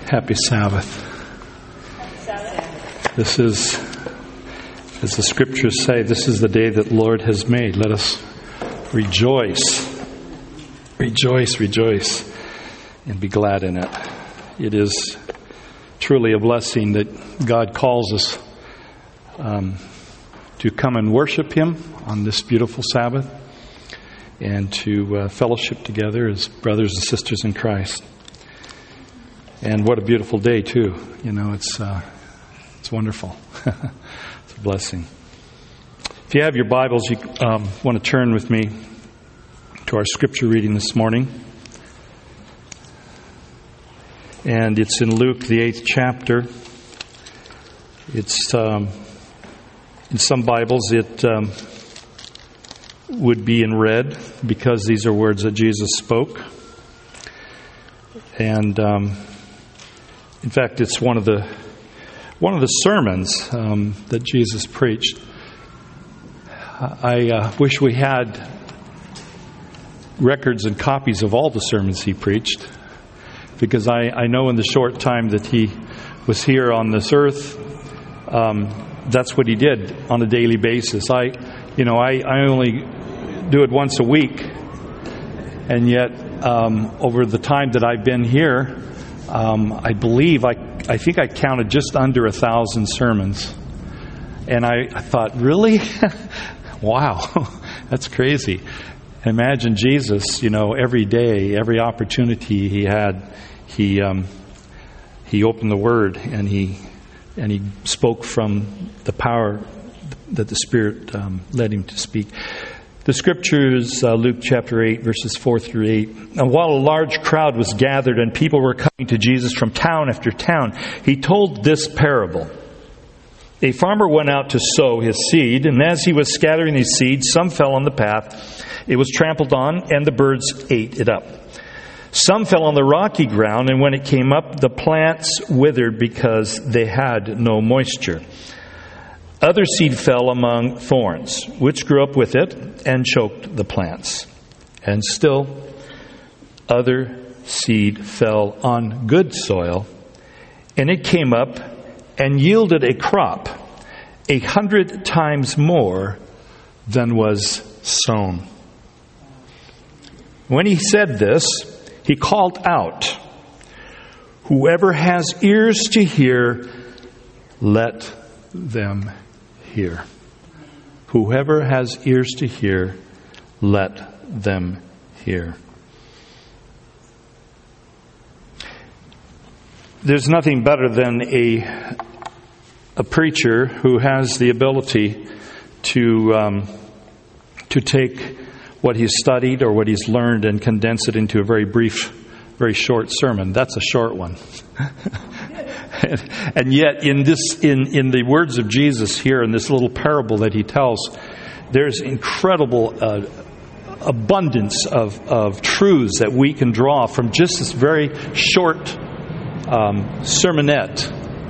Happy Sabbath. This is, as the scriptures say, this is the day that the Lord has made. Let us rejoice, and be glad in it. It is truly a blessing that God calls us to come and worship Him on this beautiful Sabbath and to fellowship together as brothers and sisters in Christ. And what a beautiful day, too. You know, it's wonderful. It's a blessing. If you have your Bibles, you want to turn with me to our scripture reading this morning. And it's in Luke, the 8th chapter. It's in some Bibles, it would be in red because these are words that Jesus spoke. And in fact, it's one of the sermons that Jesus preached. I wish we had records and copies of all the sermons he preached, because I know in the short time that he was here on this earth, that's what he did on a daily basis. I only do it once a week, and yet over the time that I've been here, I believe I think I counted just under 1,000 sermons. And I thought, really? Wow, that's crazy. Imagine Jesus, every day, every opportunity he had, he opened the Word and he spoke from the power that the Spirit led him to speak. The scriptures, Luke chapter 8, verses 4 through 8. Now, while a large crowd was gathered and people were coming to Jesus from town after town, he told this parable. A farmer went out to sow his seed, and as he was scattering his seed, some fell on the path. It was trampled on, and the birds ate it up. Some fell on the rocky ground, and when it came up, the plants withered because they had no moisture. Other seed fell among thorns, which grew up with it and choked the plants. And still, other seed fell on good soil, and it came up and yielded a crop 100 times more than was sown. When he said this, he called out, "Whoever has ears to hear, let them hear." Whoever has ears to hear, let them hear. There's nothing better than a preacher who has the ability to take what he's studied or what he's learned and condense it into a very brief, very short sermon. That's a short one. And yet, in the words of Jesus here, in this little parable that he tells, there's incredible abundance of truths that we can draw from just this very short sermonette.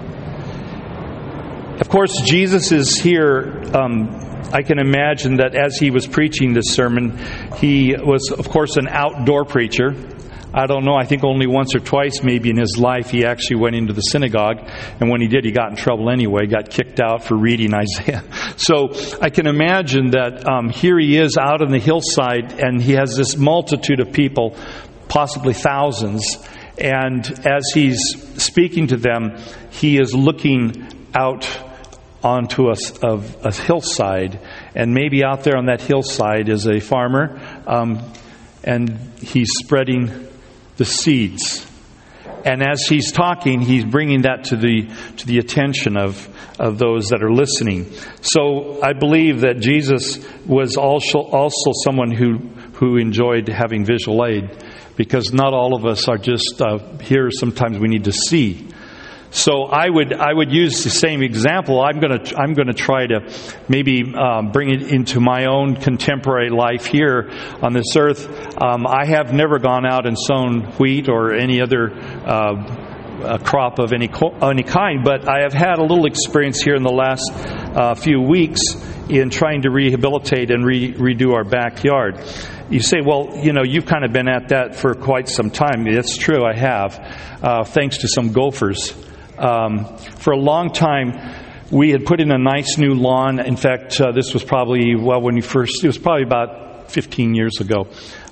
Of course, Jesus is here. I can imagine that as he was preaching this sermon, he was, of course, an outdoor preacher. I don't know, I think only once or twice maybe in his life he actually went into the synagogue. And when he did, he got in trouble anyway, got kicked out for reading Isaiah. So I can imagine that here he is out on the hillside, and he has this multitude of people, possibly thousands. And as he's speaking to them, he is looking out onto a hillside. And maybe out there on that hillside is a farmer, and he's spreading the seeds. And as he's talking, he's bringing that to the attention of those that are listening. So I believe that Jesus was also someone who enjoyed having visual aid, because not all of us are just here. Sometimes we need to see. So I would use the same example. I'm going to try to maybe bring it into my own contemporary life here on this earth. I have never gone out and sown wheat or any other crop of any kind, but I have had a little experience here in the last few weeks in trying to rehabilitate and redo our backyard. You say, well, you've kind of been at that for quite some time. That's true, I have, thanks to some gophers. For a long time, we had put in a nice new lawn. In fact, this was probably, it was probably about 15 years ago.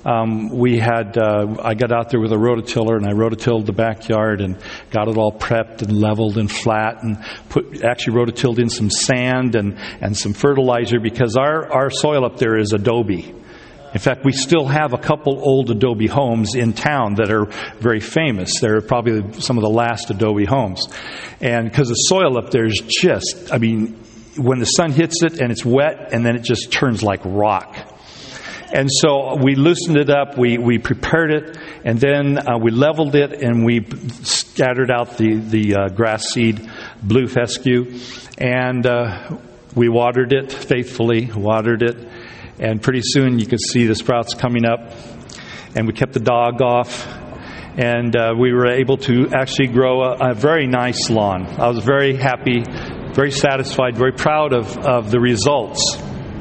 I got out there with a rototiller and I rototilled the backyard and got it all prepped and leveled and flat and actually rototilled in some sand and some fertilizer because our soil up there is adobe. In fact, we still have a couple old adobe homes in town that are very famous. They're probably some of the last adobe homes. And because the soil up there is just, when the sun hits it and it's wet and then it just turns like rock. And so we loosened it up, we prepared it, and then we leveled it and we scattered out the grass seed, blue fescue, and we watered it faithfully, and pretty soon you could see the sprouts coming up, and we kept the dog off, and we were able to actually grow a very nice lawn. I was very happy, very satisfied, very proud of the results.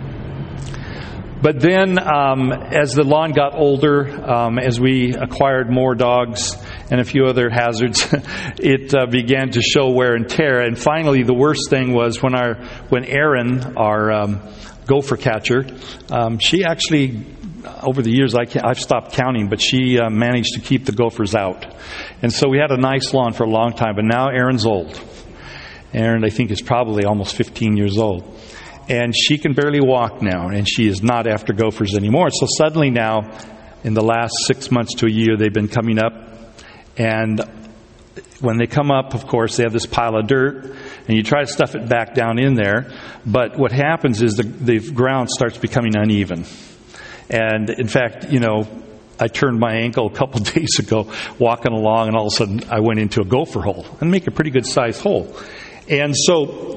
But then, as the lawn got older, as we acquired more dogs and a few other hazards, it began to show wear and tear. And finally, the worst thing was when Erin, our gopher catcher, she actually, over the years, I've stopped counting, but she managed to keep the gophers out. And so we had a nice lawn for a long time. But now Erin's old. Erin, I think, is probably almost 15 years old. And she can barely walk now, and she is not after gophers anymore. So suddenly now, in the last 6 months to a year, they've been coming up. And when they come up, of course, they have this pile of dirt, and you try to stuff it back down in there. But what happens is the ground starts becoming uneven. And in fact, I turned my ankle a couple of days ago walking along, and all of a sudden I went into a gopher hole, and make a pretty good sized hole. And so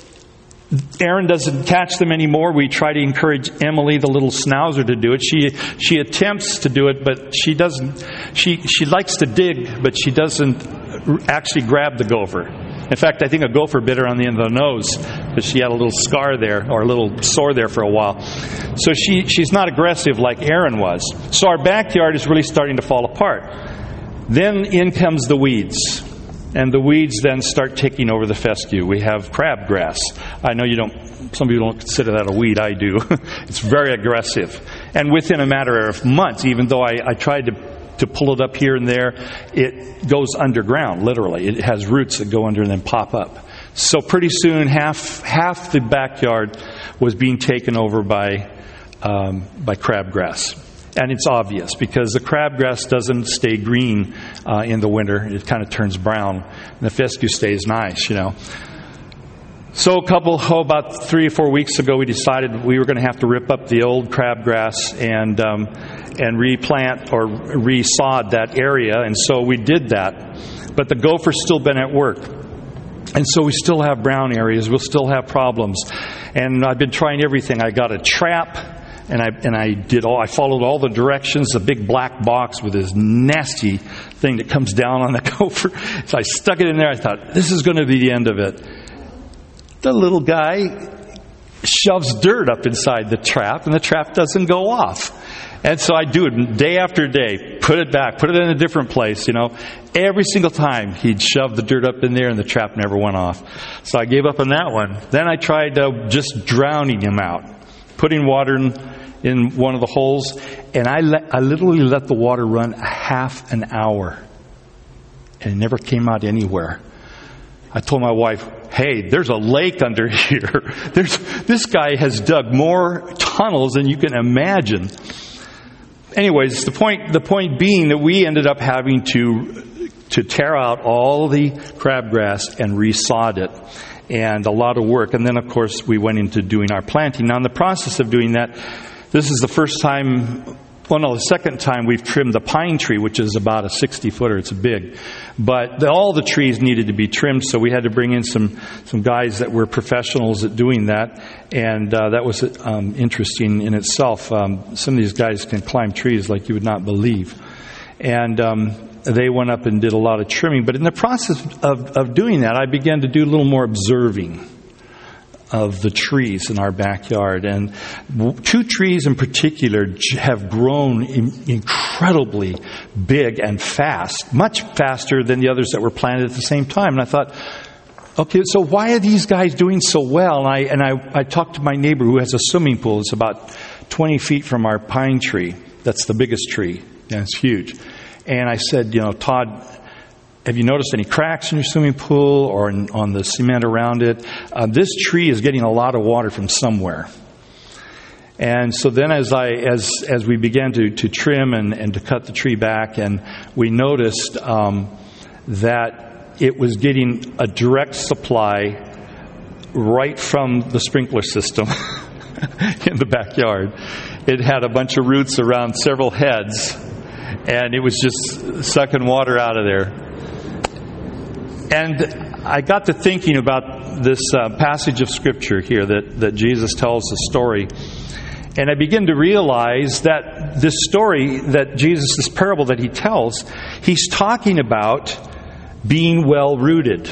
Erin doesn't catch them anymore. We try to encourage Emily, the little schnauzer, to do it. She attempts to do it, but she doesn't. She likes to dig, but she doesn't actually grab the gopher. In fact, I think a gopher bit her on the end of the nose because she had a little scar there, or a little sore there for a while. So she's not aggressive like Erin was. So our backyard is really starting to fall apart. Then in comes the weeds. And the weeds then start taking over the fescue. We have crabgrass. I know some people don't consider that a weed. I do. It's very aggressive. And within a matter of months, even though I tried to pull it up here and there, it goes underground, literally. It has roots that go under and then pop up. So pretty soon, half the backyard was being taken over by crabgrass. And it's obvious because the crabgrass doesn't stay green in the winter. It kind of turns brown. And the fescue stays nice, So about 3 or 4 weeks ago, we decided we were going to have to rip up the old crabgrass and replant or resod that area. And so we did that. But the gopher's still been at work. And so we still have brown areas. We'll still have problems. And I've been trying everything. I got a trap. And I followed all the directions, the big black box with this nasty thing that comes down on the gopher. So I stuck it in there. I thought, this is going to be the end of it. The little guy shoves dirt up inside the trap, and the trap doesn't go off. And so I do it day after day, put it back, put it in a different place, Every single time he'd shove the dirt up in there and the trap never went off. So I gave up on that one. Then I tried just drowning him out. Putting water in one of the holes, and I literally let the water run a half an hour, and it never came out anywhere. I told my wife, hey, there's a lake under here. This guy has dug more tunnels than you can imagine. Anyways, the point being that we ended up having to tear out all the crabgrass and resod it. And a lot of work. And then, of course, we went into doing our planting. Now, in the process of doing that, this is the second time we've trimmed the pine tree, which is about a 60-footer. It's big. But all the trees needed to be trimmed, so we had to bring in some guys that were professionals at doing that. And that was interesting in itself. Some of these guys can climb trees like you would not believe. And they went up and did a lot of trimming. But in the process of doing that, I began to do a little more observing of the trees in our backyard. And 2 trees in particular have grown incredibly big and fast, much faster than the others that were planted at the same time. And I thought, okay, so why are these guys doing so well? And I talked to my neighbor who has a swimming pool. It's about 20 feet from our pine tree. That's the biggest tree. Yeah, it's huge. And I said, Todd, have you noticed any cracks in your swimming pool or on the cement around it? This tree is getting a lot of water from somewhere. And so then as we began to trim and to cut the tree back, and we noticed that it was getting a direct supply right from the sprinkler system in the backyard. It had a bunch of roots around several heads, and it was just sucking water out of there. And I got to thinking about this passage of Scripture here that Jesus tells the story. And I begin to realize that this story that Jesus, this parable that he tells, he's talking about being well-rooted.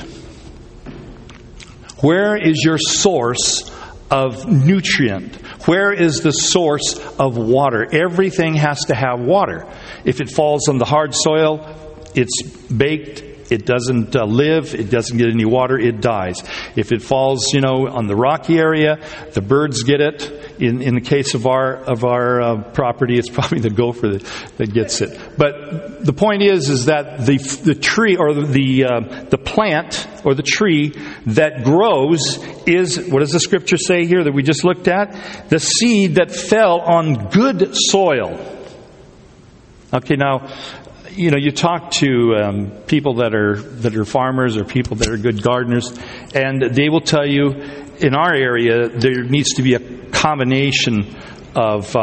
Where is your source of nutrient? Where is the source of water? Everything has to have water. If it falls on the hard soil, it's baked. It doesn't live. It doesn't get any water. It dies. If it falls, on the rocky area, the birds get it. In the case of our property, it's probably the gopher that gets it. But the point is that the tree or the plant or the tree that grows is, what does the Scripture say here that we just looked at? The seed that fell on good soil. Okay, now, you talk to people that are farmers or people that are good gardeners, and they will tell you, in our area, there needs to be a combination of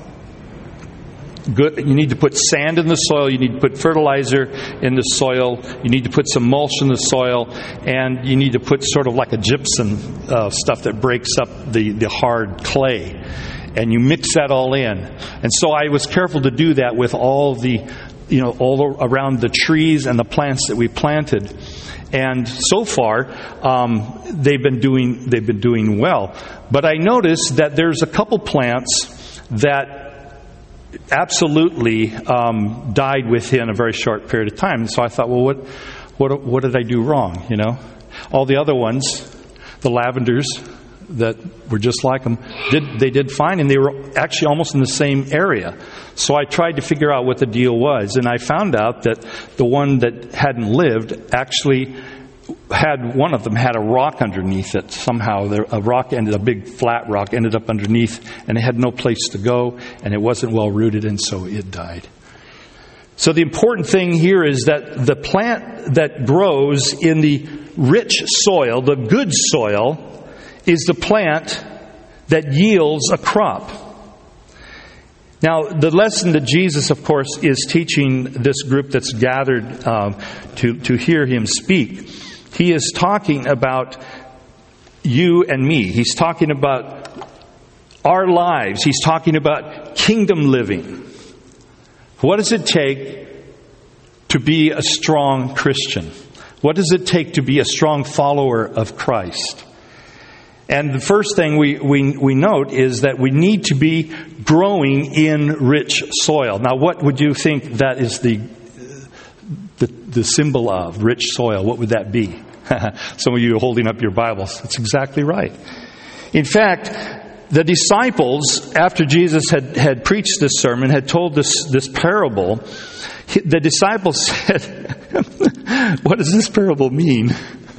good. You need to put sand in the soil. You need to put fertilizer in the soil. You need to put some mulch in the soil, and you need to put sort of like a gypsum stuff that breaks up the hard clay, and you mix that all in. And so I was careful to do that with all all around the trees and the plants that we planted. And so far, they've been doing well. But I noticed that there's a couple plants that absolutely died within a very short period of time. And so I thought, well, what did I do wrong? All the other ones, the lavenders that were just like them, they did fine, and they were actually almost in the same area. So I tried to figure out what the deal was, and I found out that the one that hadn't lived actually one of them had a rock underneath it. Somehow a big flat rock ended up underneath, and it had no place to go, and it wasn't well rooted, and so it died. So the important thing here is that the plant that grows in the rich soil, the good soil, is the plant that yields a crop. Now, the lesson that Jesus, of course, is teaching this group that's gathered to hear him speak, he is talking about you and me. He's talking about our lives. He's talking about kingdom living. What does it take to be a strong Christian? What does it take to be a strong follower of Christ? And the first thing we note is that we need to be growing in rich soil. Now, what would you think that is the symbol of rich soil? What would that be? Some of you are holding up your Bibles. That's exactly right. In fact, the disciples, after Jesus had preached this sermon, had told this parable, the disciples said, "What does this parable mean?"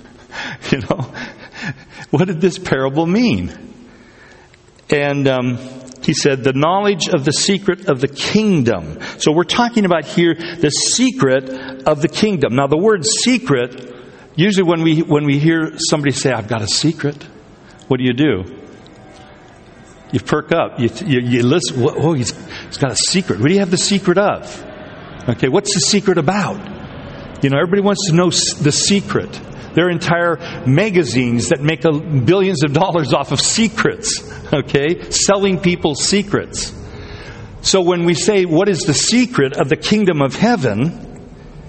What did this parable mean? And he said, the knowledge of the secret of the kingdom. So we're talking about here the secret of the kingdom. Now the word secret, usually when we hear somebody say, "I've got a secret," what do? You perk up. You listen. Oh, he's got a secret. What do you have the secret of? Okay, what's the secret about? Everybody wants to know the secret. There are entire magazines that make billions of dollars off of secrets, okay? Selling people secrets. So when we say, what is the secret of the kingdom of heaven?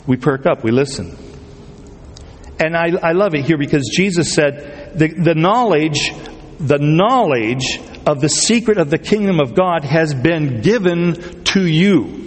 we perk up, we listen. And I love it here because Jesus said the knowledge of the secret of the kingdom of God has been given to you.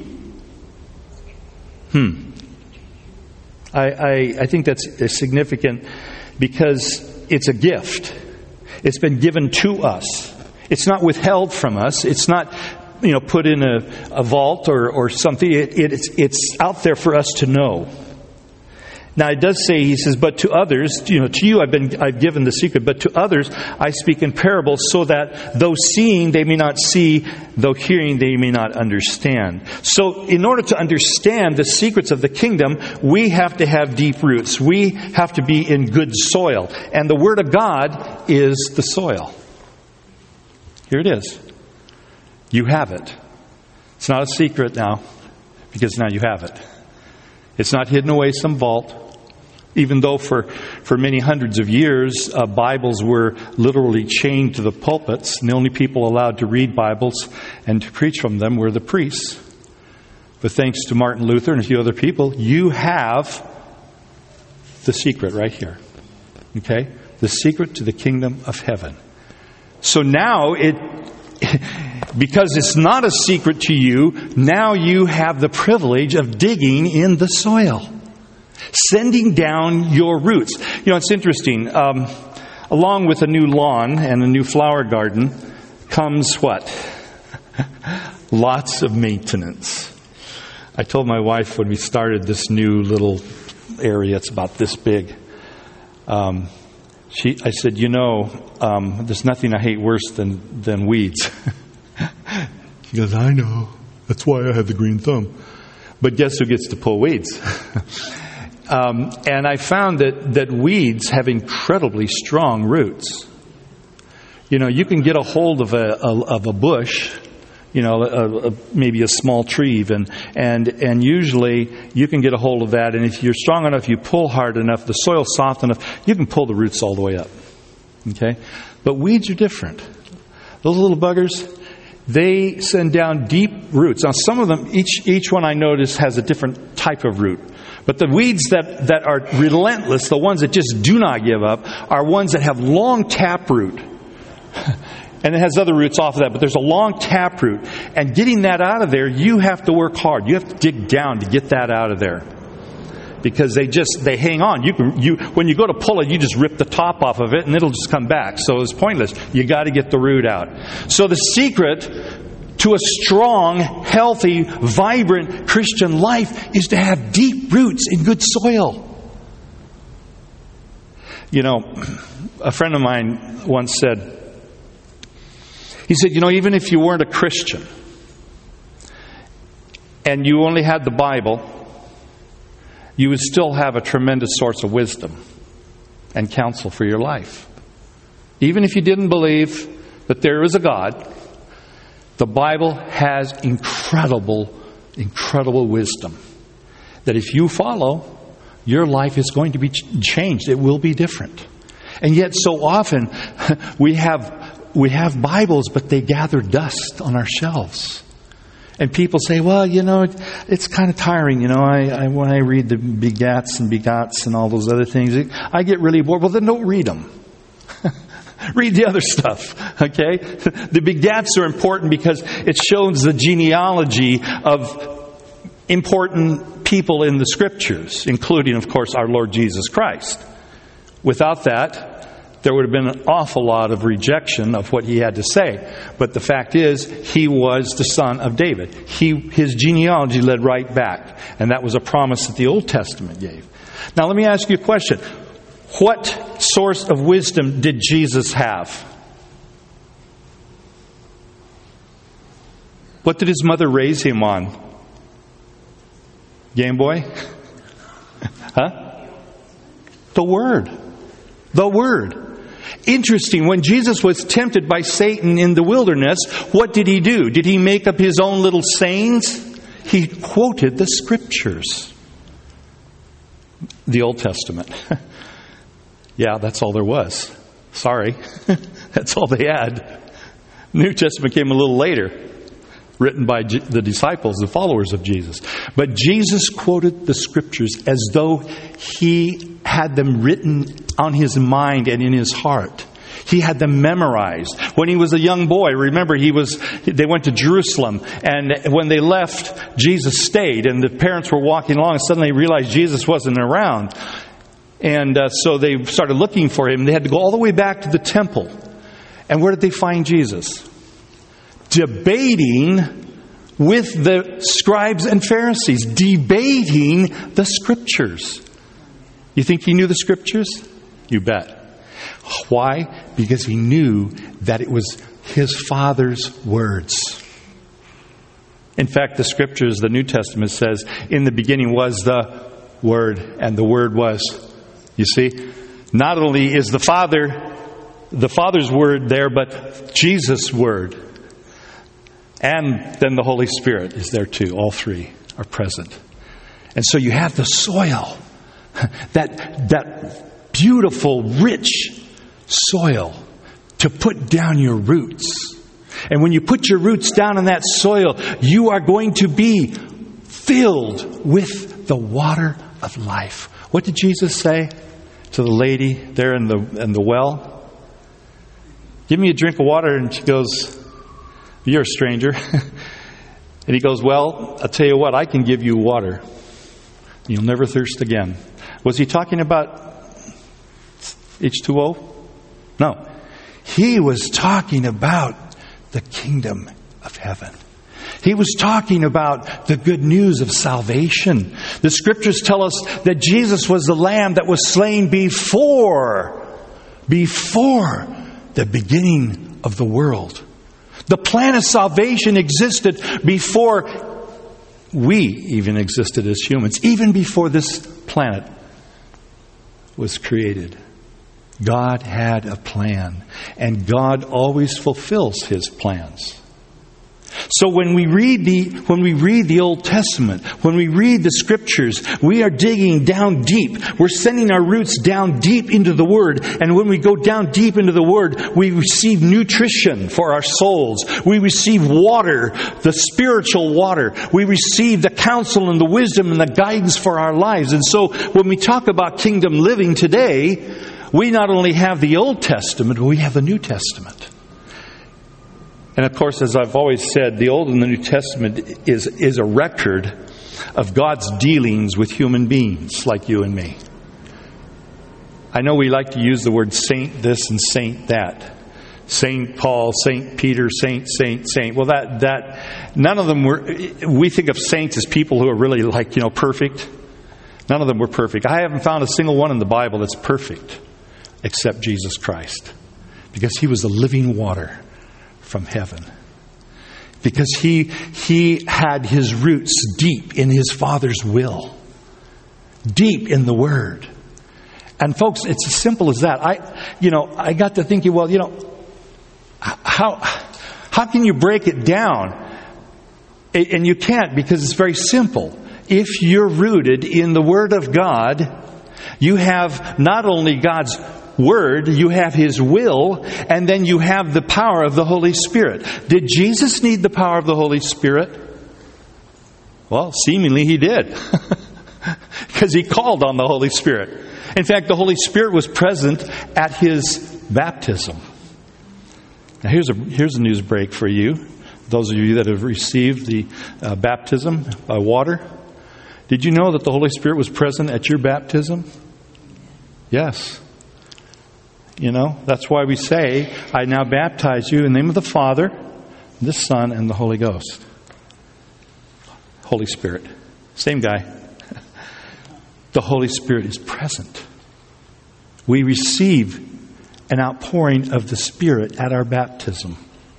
I think that's significant because it's a gift. It's been given to us. It's not withheld from us. It's not, put in a vault or something. It's out there for us to know. Now it does say, he says, but to others, to you I've given the secret, but to others I speak in parables, so that though seeing they may not see, though hearing they may not understand. So in order to understand the secrets of the kingdom, we have to have deep roots. We have to be in good soil. And the Word of God is the soil. Here it is. You have it. It's not a secret now, because now you have it. It's not hidden away some vault. Even though for many hundreds of years, Bibles were literally chained to the pulpits, and the only people allowed to read Bibles and to preach from them were the priests. But thanks to Martin Luther and a few other people, you have the secret right here. Okay? The secret to the kingdom of heaven. So now because it's not a secret to you, now you have the privilege of digging in the soil. Sending down your roots. It's interesting. Along with a new lawn and a new flower garden comes what? Lots of maintenance. I told my wife when we started this new little area, it's about this big. I said, there's nothing I hate worse than weeds. She goes, I know. That's why I have the green thumb. But guess who gets to pull weeds? And I found that weeds have incredibly strong roots. You can get a hold of a bush, maybe a small tree even, and usually you can get a hold of that. And if you're strong enough, you pull hard enough, the soil's soft enough, you can pull the roots all the way up. Okay, but weeds are different. Those little buggers, they send down deep roots. Now, some of them, each one I notice has a different type of root. But the weeds that are relentless, the ones that just do not give up, are ones that have long taproot. And it has other roots off of that, but there's a long taproot. And getting that out of there, you have to work hard. You have to dig down to get that out of there. Because they hang on. When you go to pull it, you just rip the top off of it and it'll just come back. So it's pointless. You got to get the root out. So the secret to a strong, healthy, vibrant Christian life is to have deep roots in good soil. A friend of mine once said, he said, even if you weren't a Christian and you only had the Bible, you would still have a tremendous source of wisdom and counsel for your life. Even if you didn't believe that there is a God, the Bible has incredible wisdom that if you follow, your life is going to be changed. It will be different. And yet so often we have Bibles, but they gather dust on our shelves. And people say, well, it's kind of tiring. When I read the begats and begots and all those other things, I get really bored. Well, then don't read them. Read the other stuff, okay? The begats are important because it shows the genealogy of important people in the Scriptures, including, of course, our Lord Jesus Christ. Without that, there would have been an awful lot of rejection of what he had to say. But the fact is, he was the son of David. His genealogy led right back. And that was a promise that the Old Testament gave. Now, let me ask you a question. What source of wisdom did Jesus have? What did his mother raise him on? Game Boy? Huh? The Word. The Word. Interesting, when Jesus was tempted by Satan in the wilderness, what did he do? Did he make up his own little sayings? He quoted the Scriptures. The Old Testament. Yeah, that's all there was. Sorry. That's all they had. New Testament came a little later. written by the disciples, the followers of Jesus. But Jesus quoted the Scriptures as though He had them written on His mind and in His heart. He had them memorized. When he was a young boy, remember they went to Jerusalem, and when they left, Jesus stayed, and the parents were walking along and suddenly realized Jesus wasn't around. And so they started looking for Him. They had to go all the way back to the temple. And where did they find Jesus? Debating with the scribes and Pharisees. Debating the Scriptures. You think He knew the Scriptures? You bet. Why? Because He knew that it was His Father's words. In fact, the Scriptures, the New Testament says, in the beginning was the Word, and the Word was. You see, not only is the Father's Word there, but Jesus' Word. And then the Holy Spirit is there too. All three are present. And so you have the soil, that beautiful, rich soil to put down your roots. And when you put your roots down in that soil, you are going to be filled with the water of life. What did Jesus say to the lady there in the well? Give me a drink of water. And she goes, you're a stranger. And He goes, well, I'll tell you what, I can give you water. You'll never thirst again. Was He talking about H2O? No. He was talking about the kingdom of heaven. He was talking about the good news of salvation. The Scriptures tell us that Jesus was the Lamb that was slain before the beginning of the world. The plan of salvation existed before we even existed as humans, even before this planet was created. God had a plan, and God always fulfills His plans. So when we read the Old Testament, when we read the Scriptures, we are digging down deep. We're sending our roots down deep into the Word. And when we go down deep into the Word, we receive nutrition for our souls. We receive water, the spiritual water. We receive the counsel and the wisdom and the guidance for our lives. And so when we talk about kingdom living today, we not only have the Old Testament, but we have the New Testament. And of course, as I've always said, the Old and the New Testament is a record of God's dealings with human beings like you and me. I know we like to use the word saint this and saint that. Saint Paul, Saint Peter, saint. Well, that none of them were. We think of saints as people who are really perfect. None of them were perfect. I haven't found a single one in the Bible that's perfect except Jesus Christ, because He was the living water from heaven. Because he had His roots deep in His Father's will. Deep in the Word. And folks, it's as simple as that. I got to thinking, how can you break it down? And you can't, because it's very simple. If you're rooted in the Word of God, you have not only God's Word, you have His will, and then you have the power of the Holy Spirit. Did Jesus need the power of the Holy Spirit? Well, seemingly He did. Because He called on the Holy Spirit. In fact, the Holy Spirit was present at His baptism. Now here's a news break for you. Those of you that have received the baptism by water. Did you know that the Holy Spirit was present at your baptism? Yes. That's why we say, I now baptize you in the name of the Father, the Son, and the Holy Ghost. Holy Spirit. Same guy. The Holy Spirit is present. We receive an outpouring of the Spirit at our baptism.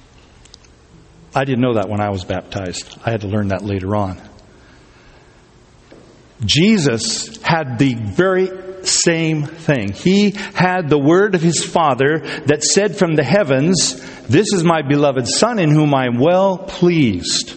I didn't know that when I was baptized. I had to learn that later on. Jesus had the very same thing. He had the word of His Father that said from the heavens, "This is my beloved Son in whom I am well pleased."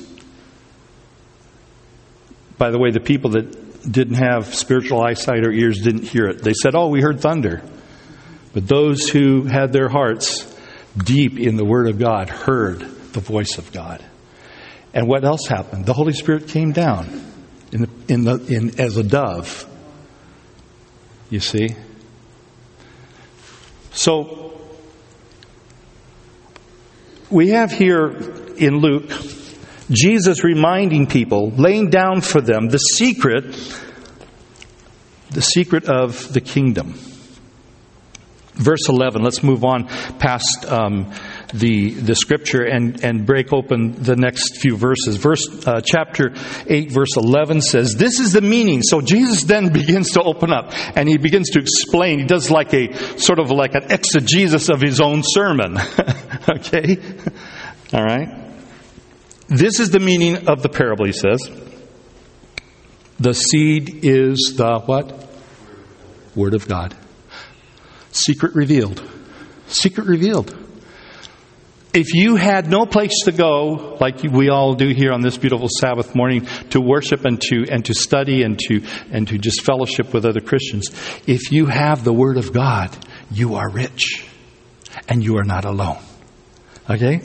By the way, the people that didn't have spiritual eyesight or ears didn't hear it. They said, "Oh, we heard thunder." But those who had their hearts deep in the Word of God heard the voice of God. And what else happened? The Holy Spirit came down as a dove. You see? So, we have here in Luke, Jesus reminding people, laying down for them the secret of the kingdom. Verse 11, let's move on past the scripture and break open the next few verses. Chapter 8, verse 11 says, this is the meaning. So Jesus then begins to open up and he begins to explain. He does like a sort of like an exegesis of his own sermon. Okay? All right? This is the meaning of the parable, he says. The seed is the what? Word of God. Secret revealed. Secret revealed. If you had no place to go, like we all do here on this beautiful Sabbath morning, to worship and to study and to just fellowship with other Christians, if you have the Word of God, you are rich. And you are not alone. Okay?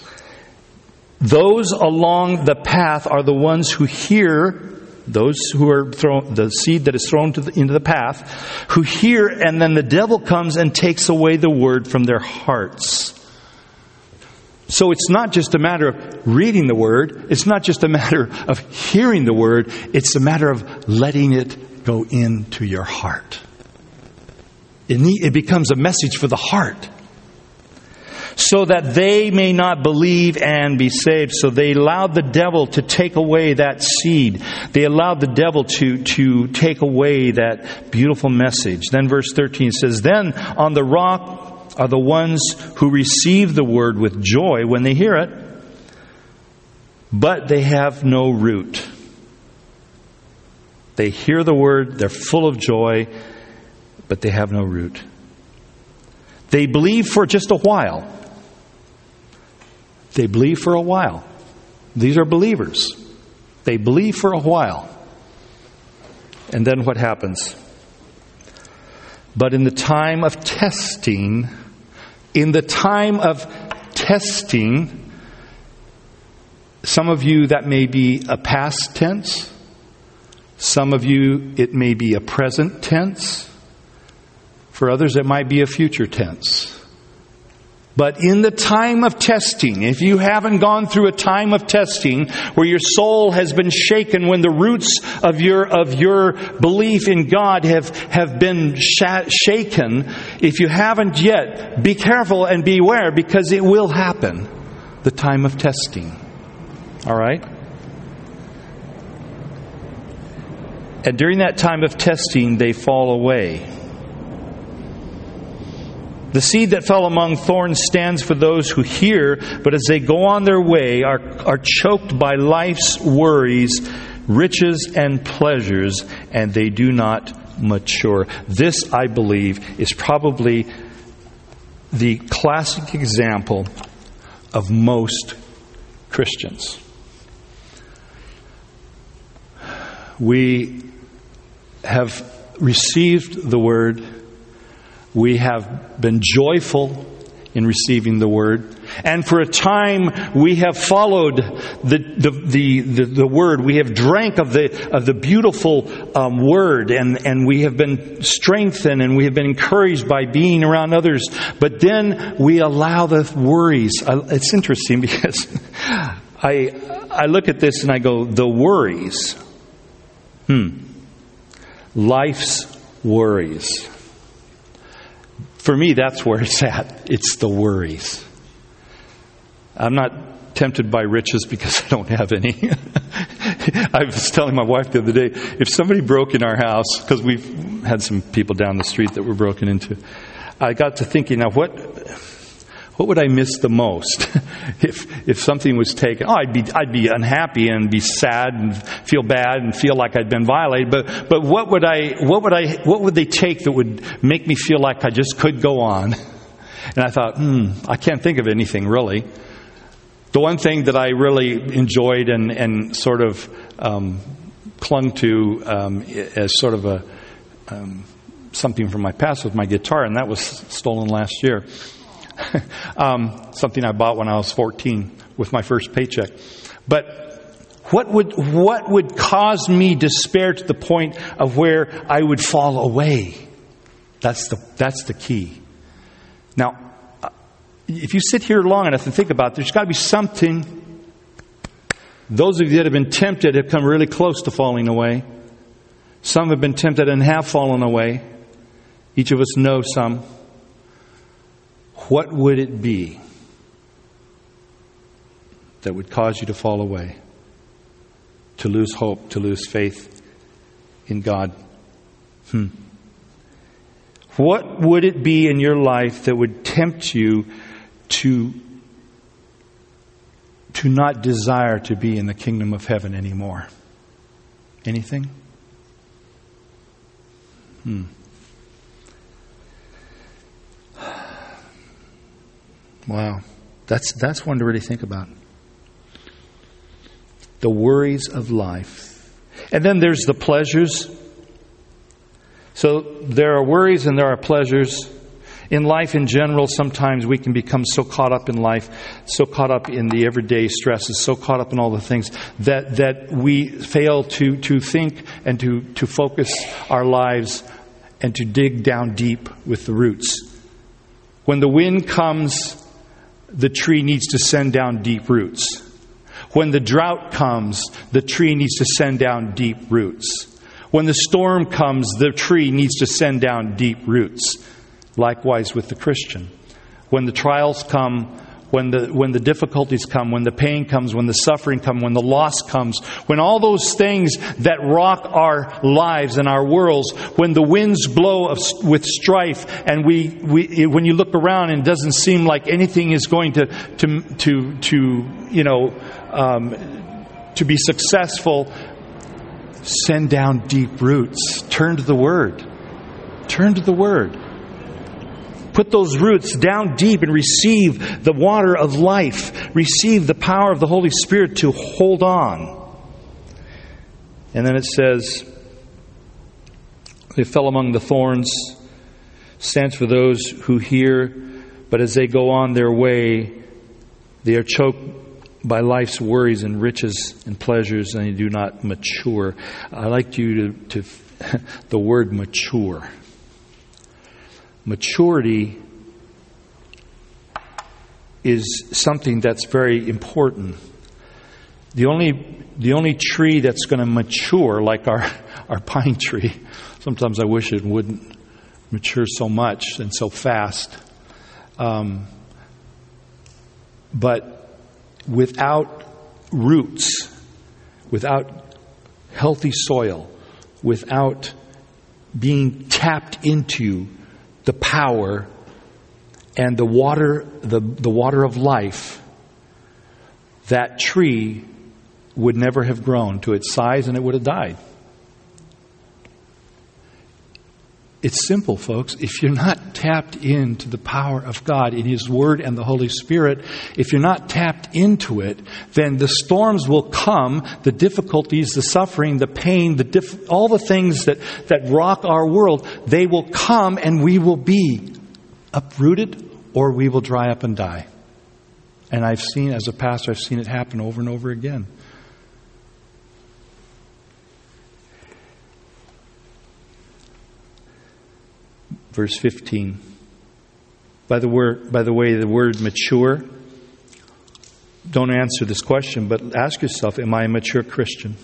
Those along the path are the ones who hear. Those who are thrown, the seed that is thrown into the path, who hear, and then the devil comes and takes away the word from their hearts. So it's not just a matter of reading the word. It's not just a matter of hearing the word. It's a matter of letting it go into your heart. It becomes a message for the heart. So that they may not believe and be saved. So they allowed the devil to take away that seed. They allowed the devil to take away that beautiful message. Then verse 13 says, then on the rock are the ones who receive the word with joy when they hear it, but they have no root. They hear the word, they're full of joy, but they have no root. They believe for just a while. They believe for a while. These are believers. They believe for a while. And then what happens? But in the time of testing, some of you that may be a past tense. Some of you it may be a present tense. For others it might be a future tense. But in the time of testing, if you haven't gone through a time of testing where your soul has been shaken, when the roots of your belief in God have been shaken, if you haven't yet, be careful and beware, because it will happen. The time of testing. All right? And during that time of testing, they fall away. The seed that fell among thorns stands for those who hear, but as they go on their way are choked by life's worries, riches and pleasures, and they do not mature. This, I believe, is probably the classic example of most Christians. We have received the Word. We have been joyful in receiving the Word. And for a time we have followed the Word. We have drank of the beautiful Word, and we have been strengthened and we have been encouraged by being around others. But then we allow the worries. It's interesting because I look at this and I go, the worries. Life's worries. For me, that's where it's at. It's the worries. I'm not tempted by riches because I don't have any. I was telling my wife the other day, if somebody broke in our house, because we've had some people down the street that were broken into, I got to thinking, now what would I miss the most if something was taken? Oh, I'd be unhappy and be sad and feel bad and feel like I'd been violated. But what would they take that would make me feel like I just could go on? And I thought, I can't think of anything really. The one thing that I really enjoyed and sort of clung to as sort of a something from my past was my guitar, and that was stolen last year. Something I bought when I was 14 with my first paycheck. But what would cause me despair to the point of where I would fall away? That's the key. Now, if you sit here long enough and think about it, there's got to be something. Those of you that have been tempted have come really close to falling away. Some have been tempted and have fallen away. Each of us know some. What would it be that would cause you to fall away? To lose hope, to lose faith in God? What would it be in your life that would tempt you to not desire to be in the kingdom of heaven anymore? Anything? Wow. That's one to really think about. The worries of life. And then there's the pleasures. So there are worries and there are pleasures. In life in general, sometimes we can become so caught up in life, so caught up in the everyday stresses, so caught up in all the things that we fail to think and to focus our lives and to dig down deep with the roots. When the wind comes, the tree needs to send down deep roots. When the drought comes, the tree needs to send down deep roots. When the storm comes, the tree needs to send down deep roots. Likewise with the Christian. When the trials come, when the difficulties come, when the pain comes, when the suffering comes, when the loss comes, when all those things that rock our lives and our worlds, when the winds blow with strife, and when you look around and it doesn't seem like anything is going to be successful, send down deep roots. Turn to the Word. Turn to the Word. Put those roots down deep and receive the water of life. Receive the power of the Holy Spirit to hold on. And then it says, they fell among the thorns. Stands for those who hear, but as they go on their way, they are choked by life's worries and riches and pleasures, and they do not mature. I like you to the word mature. Maturity is something that's very important. The only tree that's going to mature, like our pine tree, sometimes I wish it wouldn't mature so much and so fast. But without roots, without healthy soil, without being tapped into the power and the water of life, that tree would never have grown to its size and it would have died. It's simple, folks. If you're not tapped into the power of God in His Word and the Holy Spirit, if you're not tapped into it, then the storms will come, the difficulties, the suffering, the pain, all the things that rock our world, they will come and we will be uprooted or we will dry up and die. And as a pastor, I've seen it happen over and over again. Verse 15. By the way, the word mature, don't answer this question, but ask yourself, am I a mature Christian?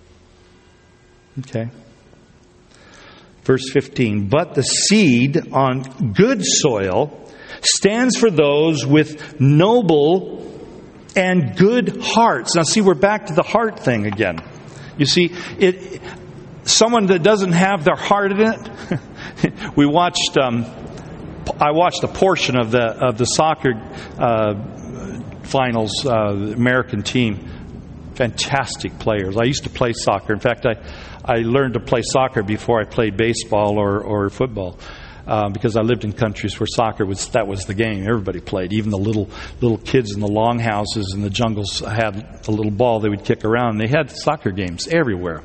Okay. Verse 15. But the seed on good soil stands for those with noble and good hearts. Now see, we're back to the heart thing again. You see, someone that doesn't have their heart in it. I watched a portion of the soccer finals, American team. Fantastic players. I used to play soccer. In fact, I learned to play soccer before I played baseball or football, because I lived in countries where soccer was the game. Everybody played. Even the little kids in the longhouses in the jungles had a little ball they would kick around. They had soccer games everywhere.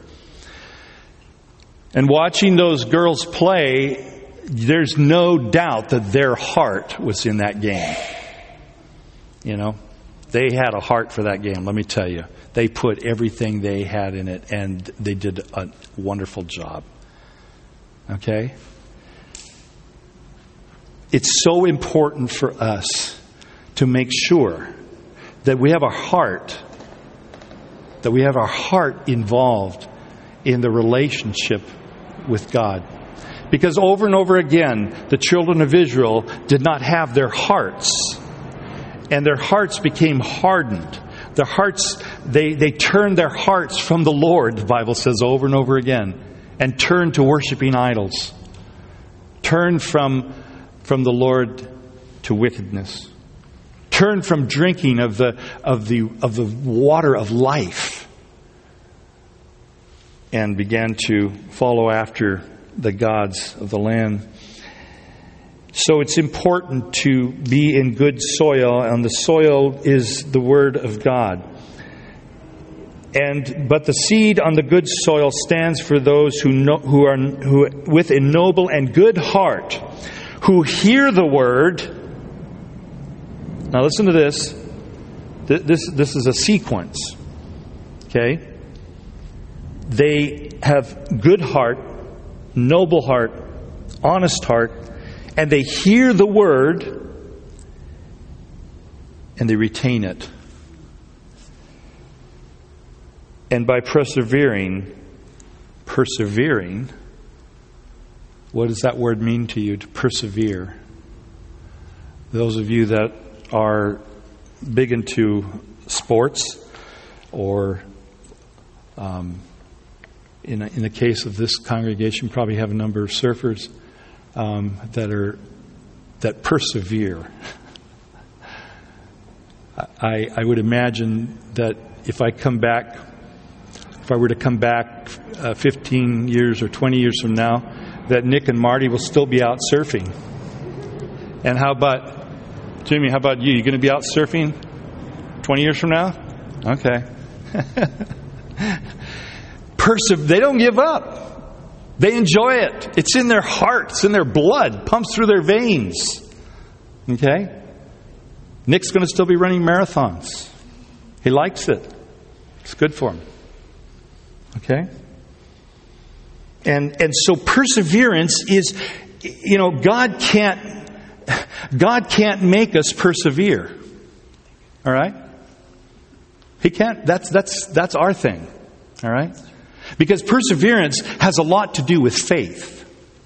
And watching those girls play, there's no doubt that their heart was in that game. You know? They had a heart for that game, let me tell you. They put everything they had in it, and they did a wonderful job. Okay? It's so important for us to make sure that we have our heart involved in the relationship with God. Because over and over again, the children of Israel did not have their hearts. And their hearts became hardened. Their hearts, they turned their hearts from the Lord, the Bible says over and over again, and turned to worshiping idols. Turned from the Lord to wickedness. Turned from drinking of the water of life. And began to follow after the gods of the land. So it's important to be in good soil, and the soil is the Word of God. But the seed on the good soil stands for those who with a noble and good heart, who hear the Word. Now listen to this. This is a sequence. Okay? They have good heart, noble heart, honest heart, and they hear the Word, and they retain it. And by persevering, what does that word mean to you, to persevere? Those of you that are big into sports, or in the case of this congregation, probably have a number of surfers that persevere. I would imagine that if I were to come back 15 years or 20 years from now, that Nick and Marty will still be out surfing. And how about Jimmy? How about you? You going to be out surfing 20 years from now? Okay. They don't give up. They enjoy it. It's in their hearts, in their blood, pumps through their veins. Okay? Nick's going to still be running marathons. He likes it. It's good for him. Okay? And so perseverance is, God can't make us persevere. All right? He can't. That's our thing. All right? Because perseverance has a lot to do with faith.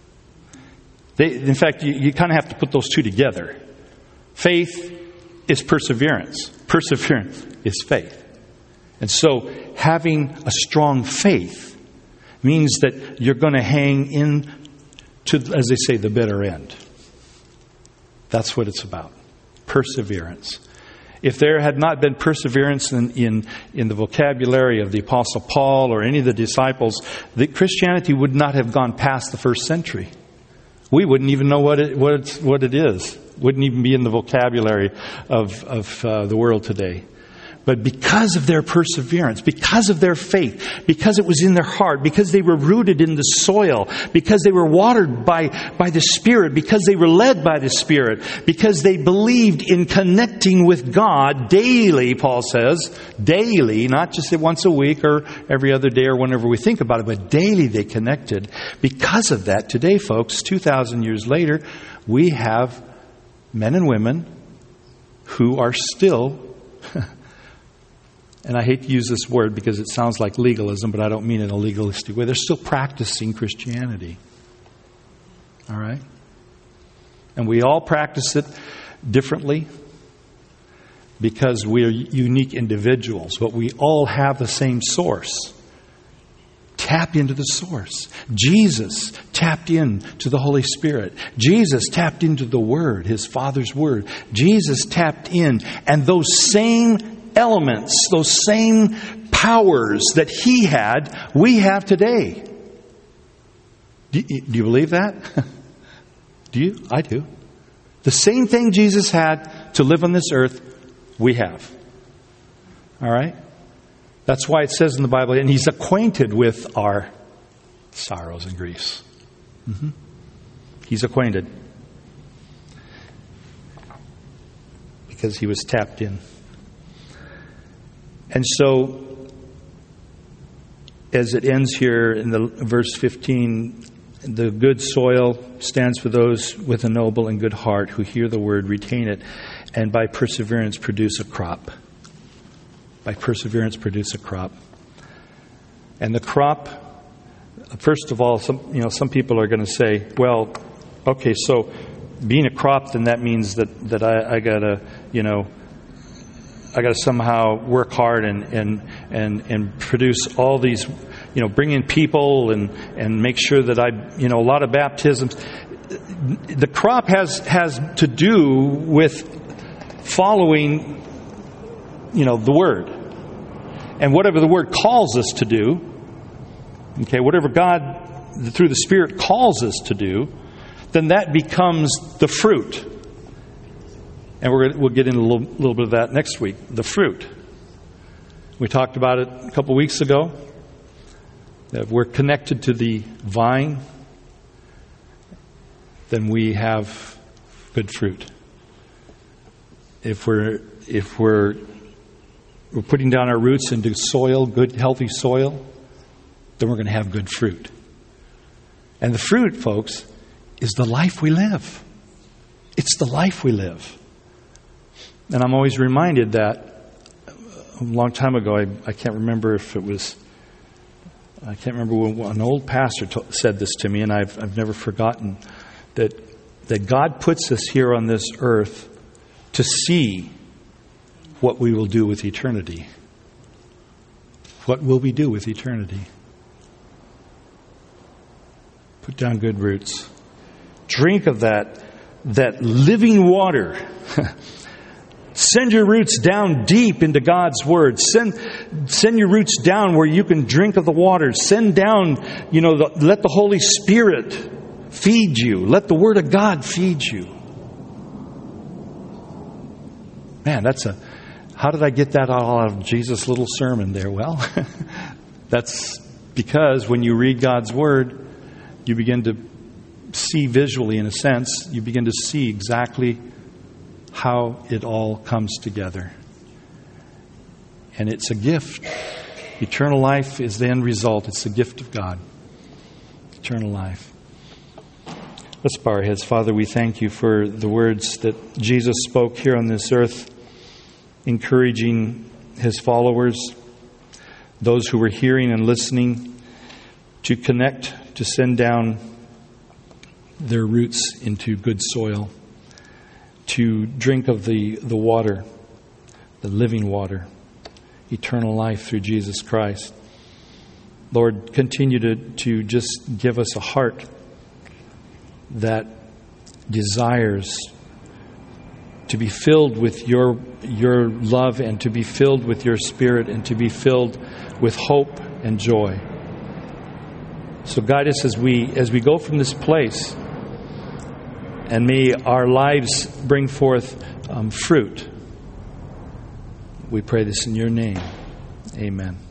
In fact, you kind of have to put those two together. Faith is perseverance. Perseverance is faith. And so having a strong faith means that you're going to hang in to, as they say, the bitter end. That's what it's about. Perseverance. If there had not been perseverance in the vocabulary of the Apostle Paul or any of the disciples, Christianity would not have gone past the first century. We wouldn't even know what it is. Wouldn't even be in the vocabulary of the world today. But because of their perseverance, because of their faith, because it was in their heart, because they were rooted in the soil, because they were watered by the Spirit, because they were led by the Spirit, because they believed in connecting with God daily, Paul says, daily, not just once a week or every other day or whenever we think about it, but daily they connected. Because of that, today, folks, 2,000 years later, we have men and women who are still... And I hate to use this word because it sounds like legalism, but I don't mean it in a legalistic way. They're still practicing Christianity. All right? And we all practice it differently because we are unique individuals, but we all have the same source. Tap into the source. Jesus tapped in to the Holy Spirit. Jesus tapped into the Word, His Father's Word. Jesus tapped in, and those same elements, those same powers that He had, we have today. Do you believe that? Do you? I do. The same thing Jesus had to live on this earth, we have. All right? That's why it says in the Bible, and He's acquainted with our sorrows and griefs. Mm-hmm. He's acquainted. Because He was tapped in. And so, as it ends here in the verse 15, the good soil stands for those with a noble and good heart who hear the word, retain it, and by perseverance produce a crop. By perseverance produce a crop. And the crop, first of all, some people are going to say, well, okay, so being a crop, then that means that I gotta, I gotta somehow work hard and produce all these, bring in people and make sure that a lot of baptisms. The crop has to do with following, the Word. And whatever the Word calls us to do, okay, whatever God, through the Spirit, calls us to do, then that becomes the fruit. And we'll get into a little bit of that next week, the fruit. We talked about it a couple weeks ago, that we're connected to the vine, then we have good fruit. If we're putting down our roots into soil, good, healthy soil, then we're going to have good fruit. And the fruit, folks, is the life we live. It's the life we live. And I'm always reminded that a long time ago, I can't remember when an old pastor said this to me, and I've never forgotten, that God puts us here on this earth to see what we will do with eternity. What will we do with eternity? Put down good roots. Drink of that living water. Send your roots down deep into God's Word. Send your roots down where you can drink of the water. Send down, let the Holy Spirit feed you. Let the Word of God feed you. Man, how did I get that all out of Jesus' little sermon there? Well, that's because when you read God's Word, you begin to see visually, in a sense, you begin to see exactly how it all comes together. And it's a gift. Eternal life is the end result. It's the gift of God. Eternal life. Let's bow our heads. Father, we thank you for the words that Jesus spoke here on this earth, encouraging his followers, those who were hearing and listening, to connect, to send down their roots into good soil, to drink of the water, the living water, eternal life through Jesus Christ. Lord, continue to just give us a heart that desires to be filled with your love, and to be filled with your Spirit, and to be filled with hope and joy. So guide us as we go from this place, and may our lives bring forth fruit. We pray this in your name. Amen.